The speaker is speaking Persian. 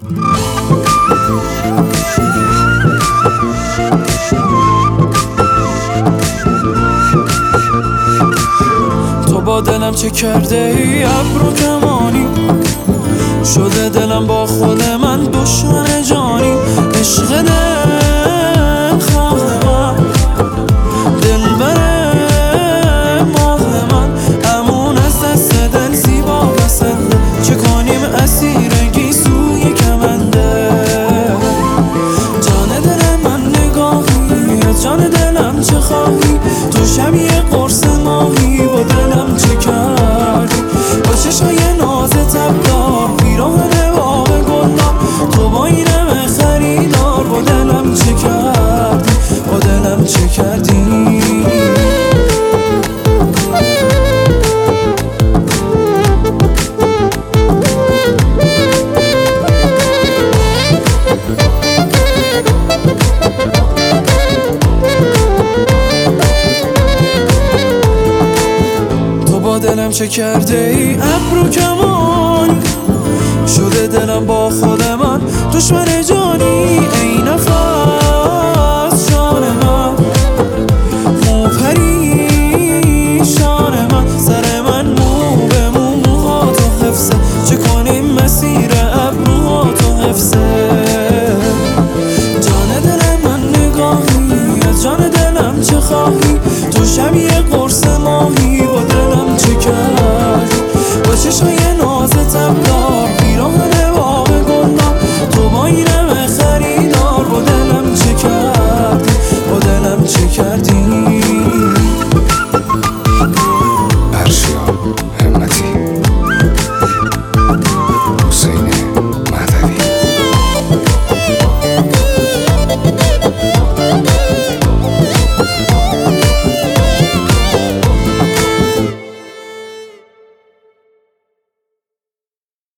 تو با دلم چه کرده ای ابرو کمانی، شده دلم با خود من دشمن جانی. عشق دل خواه من، دل بره ماه من، امون از دست دل زیبا بسنده، چه کنیم اسیر گیسوی کمنده. جان دل من نگاهی، از جان دلم چه خواهی؟ تو شبیه قرص ماهی، با دلم چه کردی؟ با چشای ناز تبدار پیراهن باغ گلدار، تو با این همه خریدار، با دلم چه کردی؟ با دلم چه کردی؟ دلم چه کرده ای ابرو کمانی، شده دلم با خود من دشمن جانی. ای نفس جان من، مو پریشان من، سر من مو به مو، موها تو حفظه، چه کنیم مسیر ابروها تو حفظه.